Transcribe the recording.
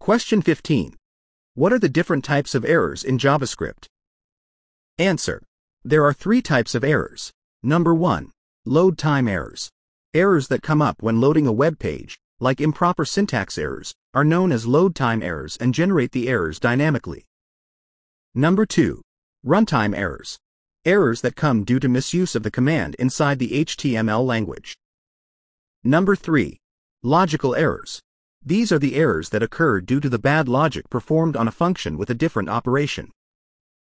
Question 15. What are the different types of errors in JavaScript? Answer. There are 3 types of errors. Number 1. Load time errors. Errors that come up when loading a web page, like improper syntax errors, are known as load time errors and generate the errors dynamically. Number 2. Runtime errors. Errors that come due to misuse of the command inside the HTML language. Number 3. Logical errors. These are the errors that occur due to the bad logic performed on a function with a different operation.